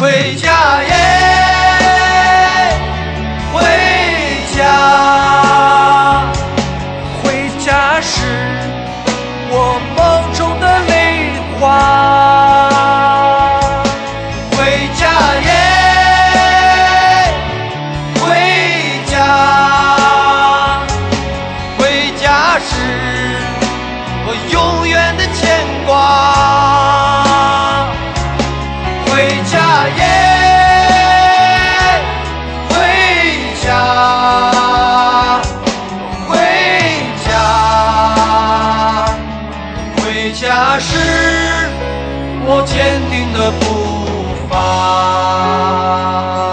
回家耶，回家，回家是我梦中的泪花。回家耶，回家，回家是我永远的牵挂。回家耶，回家，回家，回家是我坚定的步伐。